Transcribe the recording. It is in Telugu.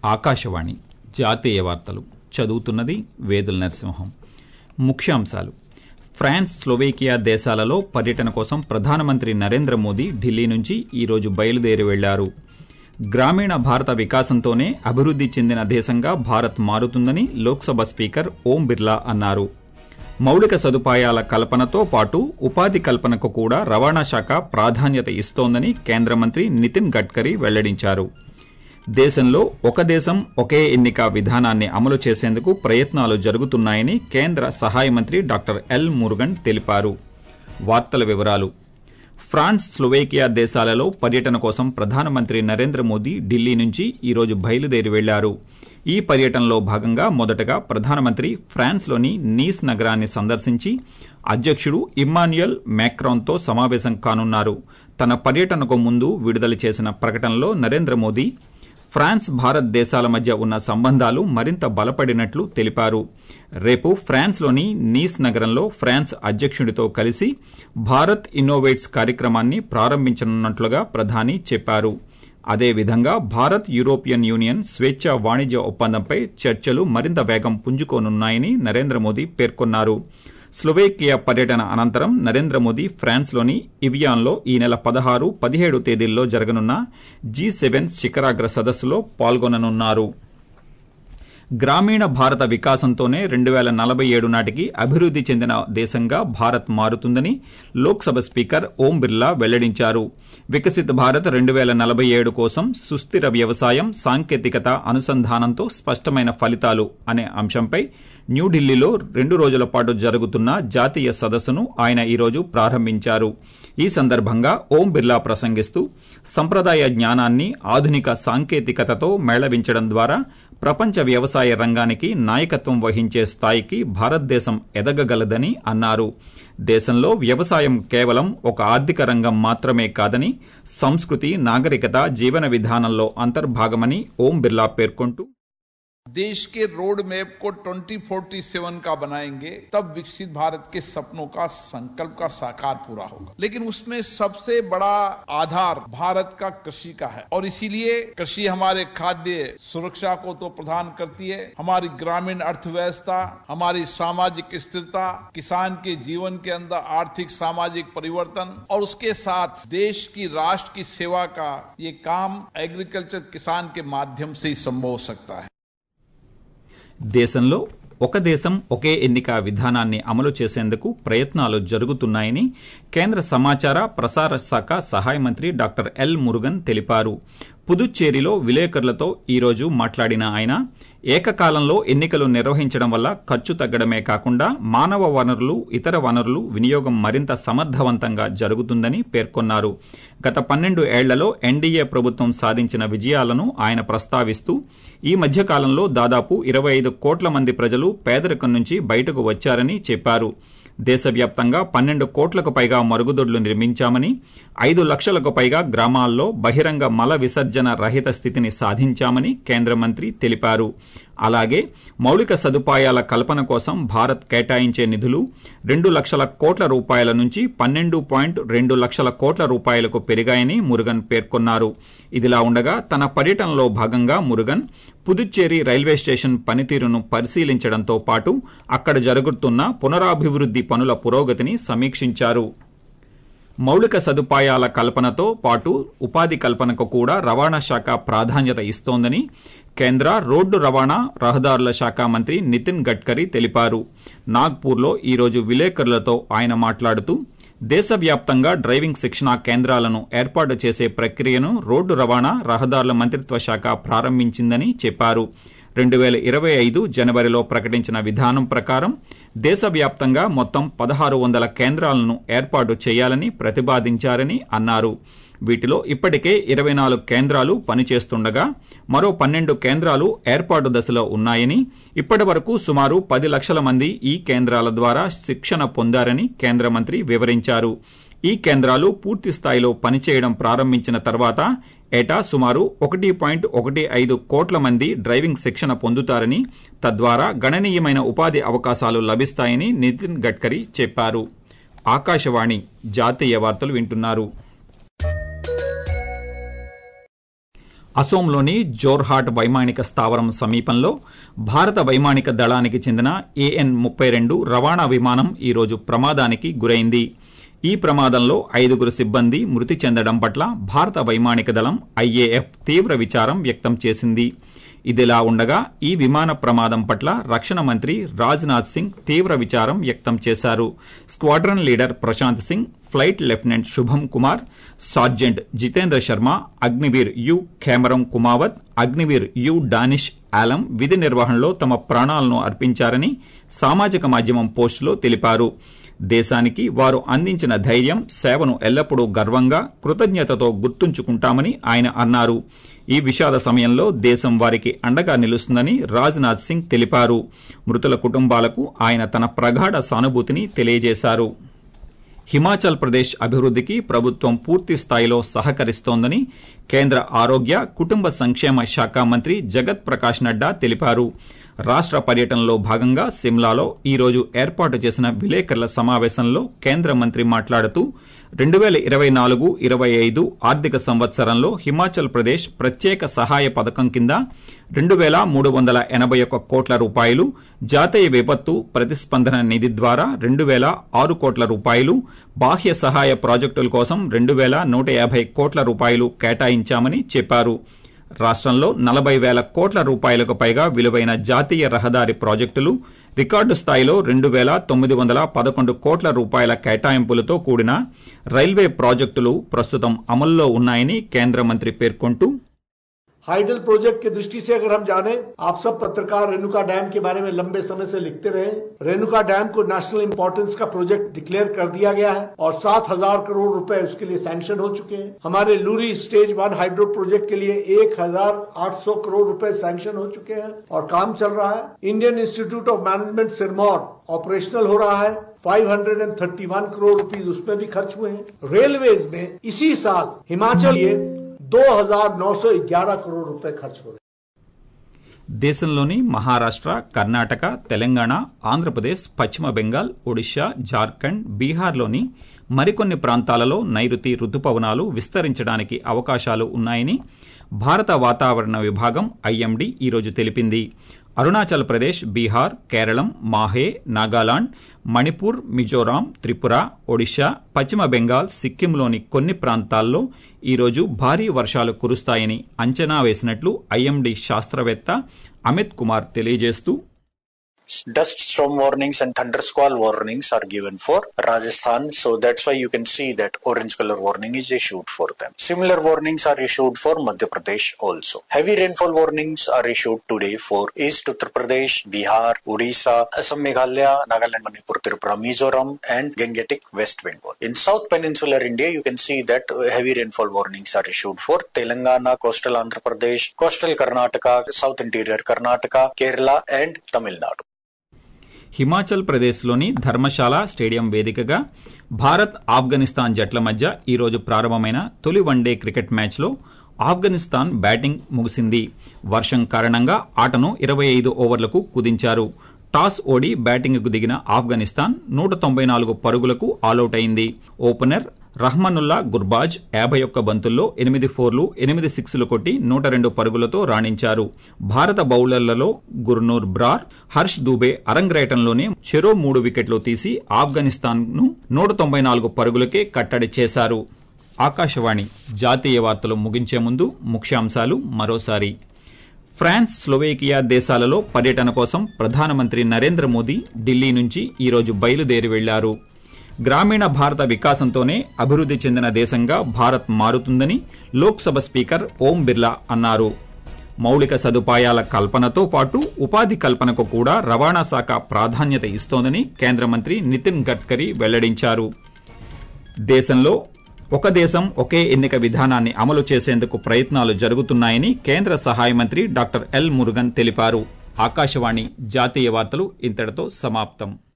ఆకాశవాణి జాతీయ వార్తలు చదువుతున్నది వేదుల నరసింహం. ముఖ్యాంశాలు. ఫ్రాన్స్, స్లోవేకియా దేశాలలో పర్యటన కోసం ప్రధానమంత్రి నరేంద్ర మోదీ ఢిల్లీ నుంచి ఈరోజు బయలుదేరి వెళ్లారు. గ్రామీణ భారత వికాసంతోనే అభివృద్ది చెందిన దేశంగా భారత్ మారుతుందని లోక్సభ స్పీకర్ ఓం బిర్లా అన్నారు. మౌలిక సదుపాయాల కల్పనతో పాటు ఉపాధి కల్పనకు కూడా రవాణా శాఖ ప్రాధాన్యత ఇస్తోందని కేంద్ర మంత్రి నితిన్ గడ్కరీ వెల్లడించారు. దేశంలో ఒక దేశం ఒకే ఎన్నిక విధానాన్ని అమలు చేసేందుకు ప్రయత్నాలు జరుగుతున్నాయని కేంద్ర సహాయ మంత్రి డాక్టర్ ఎల్ మురుగన్ తెలిపారు. వార్తల వివరాలు. ఫ్రాన్స్, స్లోవేకియా దేశాలలో పర్యటన కోసం ప్రధానమంత్రి నరేంద్ర మోదీ ఢిల్లీ నుంచి ఈరోజు బయలుదేరి వెళ్లారు. ఈ పర్యటనలో భాగంగా మొదటగా ప్రధానమంత్రి ఫ్రాన్స్లోని నీస్ నగరాన్ని సందర్శించి అధ్యకుడు ఇమ్మాన్యుయల్ మ్యాక్రాన్తో సమావేశం కానున్నారు. తన పర్యటనకు ముందు విడుదల చేసిన ప్రకటనలో నరేంద్ర మోదీ ఫ్రాన్స్, భారత్ దేశాల మధ్య ఉన్న సంబంధాలు మరింత బలపడినట్లు తెలిపారు. రేపు ఫ్రాన్స్లోని నీస్ నగరంలో ఫ్రాన్స్ అధ్యకుడితో కలిసి భారత్ ఇన్నోవేట్స్ కార్యక్రమాన్ని ప్రారంభించనున్నట్లుగా ప్రధాని చెప్పారు. అదేవిధంగా భారత్, యూరోపియన్ యూనియన్ స్వేచ్ఛా వాణిజ్య ఒప్పందంపై చర్చలు మరింత వేగం పుంజుకోనున్నాయని నరేంద్ర మోదీ పేర్కొన్నారు. స్లోవేకియా పర్యటన అనంతరం నరేంద్ర మోదీ ఫ్రాన్స్లోని ఇవియాన్లో ఈ నెల 16, 17 తేదీల్లో జరగనున్న G7 శిఖరాగ్ర సదస్సులో పాల్గొననున్నారు. గ్రామీణ భారత వికాసంతోనే 2047 నాటికి అభివృద్ది చెందిన దేశంగా భారత్ మారుతుందని లోక్సభ స్పీకర్ ఓం బిర్లా వెల్లడించారు. వికసిత్ భారత్ 2047 కోసం సుస్థిర వ్యవసాయం, సాంకేతికత అనుసంధానంతో స్పష్టమైన ఫలితాలు అనే అంశంపై న్యూఢిల్లీలో 2 రోజుల పాటు జరుగుతున్న జాతీయ సదస్సును ఆయన ఈరోజు ప్రారంభించారు. ఈ సందర్భంగా ఓం బిర్లా ప్రసంగిస్తూ సంప్రదాయ జ్ఞానాన్ని ఆధునిక సాంకేతికతతో మేళవించడం ద్వారా ప్రపంచ వ్యవసాయ రంగానికి నాయకత్వం వహించే స్థాయికి భారతదేశం ఎదగగలదని అన్నారు. దేశంలో వ్యవసాయం కేవలం ఒక ఆర్థిక రంగం మాత్రమే కాదని సంస్కృతి, నాగరికత, జీవన విధానంలో అంతర్భాగమని ఓం బిర్లా పేర్కొంటూ देश के रोड मैप को 2047 का बनाएंगे, तब विकसित भारत के सपनों का संकल्प का साकार पूरा होगा। लेकिन उसमें सबसे बड़ा आधार भारत का कृषि का है और इसीलिए कृषि हमारे खाद्य सुरक्षा को तो प्रदान करती है, हमारी ग्रामीण अर्थव्यवस्था, हमारी सामाजिक स्थिरता, किसान के जीवन के अंदर आर्थिक सामाजिक परिवर्तन और उसके साथ देश की राष्ट्र की सेवा का ये काम एग्रीकल्चर किसान के माध्यम से ही संभव हो सकता है. దేశంలో ఒక దేశం ఒకే ఎన్నిక విధానాన్ని అమలు చేసేందుకు ప్రయత్నాలు జరుగుతున్నాయని కేంద్ర సమాచార ప్రసార శాఖ సహాయ మంత్రి డాక్టర్ ఎల్ మురుగన్ తెలిపారు. పుదుచ్చేరిలో విలేకరులతో ఈరోజు మాట్లాడిన ఆయన ఏకకాలంలో ఎన్నికలు నిర్వహించడం వల్ల ఖర్చు తగ్గడమే కాకుండా మానవ వనరులు, ఇతర వనరులు వినియోగం మరింత సమర్థవంతంగా జరుగుతుందని పేర్కొన్నారు. గత 12 ఏళ్లలో ఎన్డీఏ ప్రభుత్వం సాధించిన విజయాలను ఆయన ప్రస్తావిస్తూ ఈ మధ్యకాలంలో దాదాపు 25 కోట్ల మంది ప్రజలు పేదరికం నుంచి బయటకు వచ్చారని చెప్పారు. దేశవ్యాప్తంగా 12 కోట్లకు పైగా మరుగుదొడ్లు నిర్మించామని, 5 లక్షలకు పైగా గ్రామాల్లో బహిరంగ మల విసర్జన రహిత స్థితిని సాధించామని కేంద్ర మంత్రి తెలిపారు. అలాగే మౌలిక సదుపాయాల కల్పన కోసం భారత్ కేటాయించే నిధులు 2 లక్షల కోట్ల రూపాయల నుంచి 12.2 లక్షల కోట్ల రూపాయలకు పెరిగాయని మురుగన్ పేర్కొన్నారు. ఇదిలా ఉండగా తన పర్యటనలో భాగంగా మురుగన్ పుదుచ్చేరి రైల్వే స్టేషన్ పనితీరును పరిశీలించడంతో పాటు అక్కడ జరుగుతున్న పునరాభివృద్ది పనుల పురోగతిని సమీక్షించారు. మౌలిక సదుపాయాల కల్పనతో పాటు ఉపాధి కల్పనకు కూడా రవాణా శాఖ ప్రాధాన్యత ఇస్తోందని కేంద్ర రోడ్డు రవాణా, రహదారుల శాఖ మంత్రి నితిన్ గడ్కరీ తెలిపారు. నాగ్పూర్లో ఈరోజు విలేకరులతో ఆయన మాట్లాడుతూ దేశవ్యాప్తంగా డ్రైవింగ్ శిక్షణా కేంద్రాలను ఏర్పాటు చేసే ప్రక్రియను రోడ్డు రవాణా, రహదారుల మంత్రిత్వ శాఖ ప్రారంభించిందని చెప్పారు. 2025 జనవరిలో ప్రకటించిన విధానం ప్రకారం దేశవ్యాప్తంగా మొత్తం 1600 కేంద్రాలను ఏర్పాటు చేయాలని ప్రతిపాదించారని అన్నారు. వీటిలో ఇప్పటికే 24 కేంద్రాలు పనిచేస్తుండగా మరో 12 కేంద్రాలు ఏర్పాటు దశలో ఉన్నాయని, ఇప్పటి వరకు సుమారు 10 లక్షల మంది ఈ కేంద్రాల ద్వారా శిక్షణ పొందారని కేంద్ర మంత్రి వివరించారు. ఈ కేంద్రాలు పూర్తి స్థాయిలో పనిచేయడం ప్రారంభించిన తర్వాత ఏటా సుమారు 1.15 కోట్ల మంది డ్రైవింగ్ శిక్షణ పొందుతారని, తద్వారా గణనీయమైన ఉపాధి అవకాశాలు లభిస్తాయని నితిన్ గడ్కరీ చెప్పారు. ఆకాశవాణి జాతీయ వార్తలు వింటున్నారు. అసోంలోని జోర్హాట్ వైమానిక స్థావరం సమీపంలో భారత వైమానిక దళానికి చెందిన AN-32 రవాణా విమానం ఈరోజు ప్రమాదానికి గురైంది. ఈ ప్రమాదంలో 5 సిబ్బంది మృతి చెందడం పట్ల భారత వైమానిక దళం IAF తీవ్ర విచారం వ్యక్తం చేసింది. ఇదిలా ఉండగా ఈ విమాన ప్రమాదం పట్ల రక్షణ మంత్రి రాజ్నాథ్ సింగ్ తీవ్ర విచారం వ్యక్తం చేశారు. Squadron leader Prashant Singh, flight lieutenant Shubham Kumar, sergeant Jitendra Sharma, Agniveer U Khemaram Kumawat, Agniveer U Danish Alam విధి నిర్వహణలో తమ ప్రాణాలను అర్పించారని సామాజిక మాధ్యమం పోస్టులో తెలిపారు. దేశానికి వారు అందించిన ధైర్యం, సేవను ఎల్లప్పుడూ గర్వంగా, కృతజ్ఞతతో గుర్తుంచుకుంటామని ఆయన అన్నారు. ఈ విషాద సమయంలో దేశం వారికి అండగా నిలుస్తుందని రాజ్నాథ్ సింగ్ తెలిపారు. మృతుల కుటుంబాలకు ఆయన తన ప్రగాఢ సానుభూతిని తెలియజేశారు. హిమాచల్ ప్రదేశ్ అభివృద్ధికి ప్రభుత్వం పూర్తి స్థాయిలో సహకరిస్తోందని కేంద్ర ఆరోగ్య, కుటుంబ సంక్షేమ శాఖ మంత్రి జగత్ ప్రకాష్ నడ్డా తెలిపారు. రాష్ట్ర పర్యటనలో భాగంగా సిమ్లాలో ఈరోజు ఏర్పాటు చేసిన విలేకరుల సమావేశంలో కేంద్ర మంత్రి మాట్లాడుతూ 2024-25 ఆర్థిక సంవత్సరంలో హిమాచల్ ప్రదేశ్ ప్రత్యేక సహాయ పథకం కింద 2,381 కోట్ల రూపాయలు, జాతీయ విపత్తు ప్రతిస్పందన నిధి ద్వారా 2,006 కోట్ల రూపాయలు, బాహ్య సహాయ ప్రాజెక్టుల కోసం 2,150 కోట్ల రూపాయలు కేటాయించామని చెప్పారు. రాష్ట్రంలో 40,000 కోట్ల రూపాయలకు పైగా విలువైన జాతీయ రహదారి ప్రాజెక్టులు, రికార్డు స్థాయిలో 2,911 కోట్ల రూపాయల కేటాయింపులతో కూడిన రైల్వే ప్రాజెక్టులు ప్రస్తుతం అమల్లో ఉన్నాయని కేంద్ర మంత్రి పేర్కొంటూ, हाइडल प्रोजेक्ट की दृष्टि से अगर हम जाने, आप सब पत्रकार रेणुका डैम के बारे में लंबे समय से लिखते रहे। रेणुका डैम को नेशनल इंपॉर्टेंस का प्रोजेक्ट डिक्लेयर कर दिया गया है और 7,000 करोड़ रुपए उसके लिए सैंक्शन हो चुके हैं। हमारे लूरी स्टेज 1 हाइड्रो प्रोजेक्ट के लिए 1,800 करोड़ रुपए सैंक्शन हो चुके हैं और काम चल रहा है। Indian institute of management Sirmaur operational हो रहा है। 531 करोड़ रुपीज उसमें भी खर्च हुए हैं। रेलवेज में इसी साल हिमाचल 2,911 करोड़ रुपए खर्च हो रहे। దేశంలోని మహారాష్ట్ర, కర్ణాటక, తెలంగాణ, ఆంధ్రప్రదేశ్, పశ్చిమ బెంగాల్, ఒడిశా, జార్ఖండ్, బీహార్లోని మరికొన్ని ప్రాంతాలలో నైరుతి రుతుపవనాలు విస్తరించడానికి అవకాశాలు ఉన్నాయని భారత వాతావరణ విభాగం IMD ఈరోజు తెలిపింది. అరుణాచల్ ప్రదేశ్, బీహార్, కేరళం, మాహే, నాగాలాండ్, మణిపూర్, మిజోరాం, త్రిపుర, ఒడిశా, పశ్చిమ బెంగాల్, సిక్కింలోని కొన్ని ప్రాంతాల్లో ఈరోజు భారీ వర్షాలు కురుస్తాయని అంచనా వేసినట్లు IMD శాస్త్రవేత్త అమిత్ కుమార్ తెలియజేస్తూ, Dust storm warnings and thunder squall warnings are given for Rajasthan, so that's why you can see that orange color warning is issued for them. Similar warnings are issued for Madhya Pradesh also. Heavy rainfall warnings are issued today for East Uttar Pradesh, Bihar, Odisha, Assam, Meghalaya, Nagaland, Manipur, Tripura, Mizoram and Gangetic West Bengal. In South Peninsular India, you can see that heavy rainfall warnings are issued for Telangana, coastal Andhra Pradesh, coastal Karnataka, South Interior Karnataka, Kerala and Tamil Nadu. Himachal ప్రదేశ్లోని ధర్మశాల స్టేడియం వేదికగా భారత్, ఆఫ్ఘనిస్తాన్ జట్ల మధ్య ఈరోజు ప్రారంభమైన తొలి వన్డే క్రికెట్ మ్యాచ్లో ఆఫ్ఘనిస్తాన్ బ్యాటింగ్ ముగిసింది. వర్షం కారణంగా ఆటను 25 ఓవర్లకు కుదించారు. టాస్ ఓడి బ్యాటింగ్కు దిగిన ఆఫ్ఘనిస్తాన్ 194 పరుగులకు ఆలౌట్ అయింది. ఓపెనర్ రహ్మనుల్లా గుర్బాజ్ 51 బంతుల్లో 8 ఫోర్లు, 8 సిక్స్లు కొట్టి 102 పరుగులతో రాణించారు. భారత బౌలర్లలో గుర్నూర్ బ్రార్, హర్ష్ దూబే అరంగేట్రంలోనే చెరో 3 వికెట్లు తీసి ఆఫ్ఘనిస్తాన్ను 194 పరుగులకే కట్టడి చేశారు. ఆకాశవాణి జాతీయ వార్తలు ముగించే ముందు ముఖ్యాంశాలు మరోసారి. ఫ్రాన్స్, స్లోవేకియా దేశాలలో పర్యటన కోసం ప్రధానమంత్రి నరేంద్ర మోదీ ఢిల్లీ నుంచి ఈరోజు బయలుదేరి వెళ్లారు. గ్రామీణ భారత వికాసంతోనే అభివృద్ది చెందిన దేశంగా భారత్ మారుతుందని లోక్సభ స్పీకర్ ఓం బిర్లా అన్నారు. మౌలిక సదుపాయాల కల్పనతో పాటు ఉపాధి కల్పనకు కూడా రవాణా శాఖ ప్రాధాన్యత ఇస్తోందని కేంద్ర మంత్రి నితిన్ గడ్కరీ వెల్లడించారు. దేశంలో ఒక దేశం ఒకే ఎన్నిక విధానాన్ని అమలు చేసేందుకు ప్రయత్నాలు జరుగుతున్నాయని కేంద్ర సహాయ మంత్రి డాక్టర్ ఎల్ మురుగన్ తెలిపారు. ఆకాశవాణి జాతీయ వార్తలు ఇంతటితో సమాప్తం.